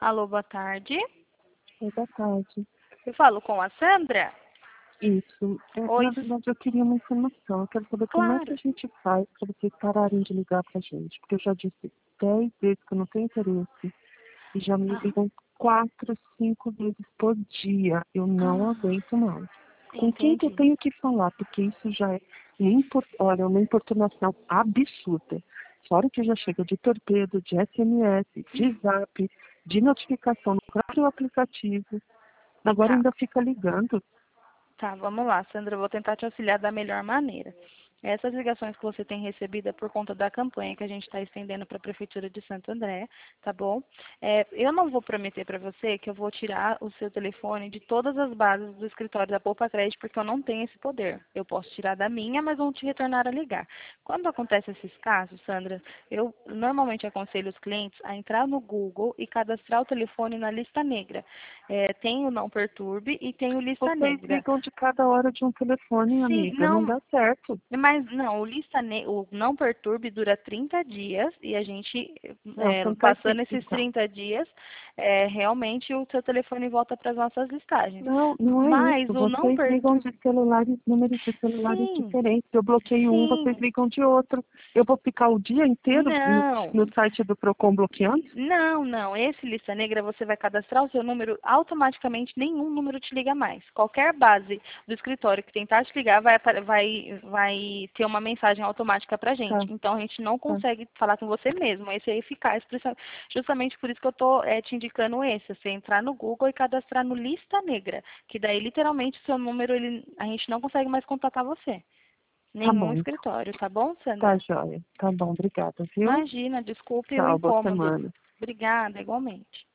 Alô, boa tarde. Oi, boa tarde. Eu falo com a Sandra? Isso. Oi. Na verdade, eu queria uma informação. Eu quero saber como é que Claro. a gente faz para vocês pararem de ligar para a gente. Porque eu já disse 10 vezes que eu não tenho interesse. E já me Ah, ligam 4, 5 vezes por dia. Eu não aguento mais. Com quem que eu entendi. tenho que falar? Porque isso já é olha, uma importunação absurda. Fora que já chega de torpedo, de SMS, de zap, de notificação no próprio aplicativo. Agora Tá, ainda fica ligando. tá, vamos lá, Sandra. Eu vou tentar te auxiliar da melhor maneira. Essas ligações que você tem recebido é por conta da campanha que a gente está estendendo para a Prefeitura de Santo André, tá bom? Eu não vou prometer para você que eu vou tirar o seu telefone de todas as bases do escritório da Poupa Crédito, porque eu não tenho esse poder. Eu posso tirar da minha, mas vão te retornar a ligar. Quando acontece esses casos, Sandra, eu normalmente aconselho os clientes a entrar no Google e cadastrar o telefone na lista negra. Tem o Não Perturbe e tem o Lista Vocês Negra. ligam de cada hora de um telefone, Sim, amiga. Não não, dá certo. mas não, o Não Perturbe dura 30 dias e a gente, Não, tanto é que. passando esses Então, 30 dias, realmente o seu telefone volta para as nossas listagens. não é Mas isso. o Não Vocês ligam Perturbe, de celulares, números de celulares sim, diferentes. Eu bloqueio um, vocês sim, ligam de outro. Eu vou ficar o dia inteiro não. no site do Procon bloqueando? Não, não. Esse lista negra você vai cadastrar o seu número, automaticamente nenhum número te liga mais. Qualquer base do escritório que tentar te ligar vai ter uma mensagem automática pra Tá, gente. Então a gente não tá. consegue falar com você mesmo. Esse é eficaz, justamente por isso que eu estou te indicando esse. Você entrar no Google e cadastrar no lista negra, que daí literalmente o seu número a gente não consegue mais contatar você. Tá Nenhum bom. escritório, tá bom, Tá, Sandra? joia. Tá bom, obrigada, viu? Imagina, desculpe o Tchau, boa incômodo. semana. Obrigada, igualmente.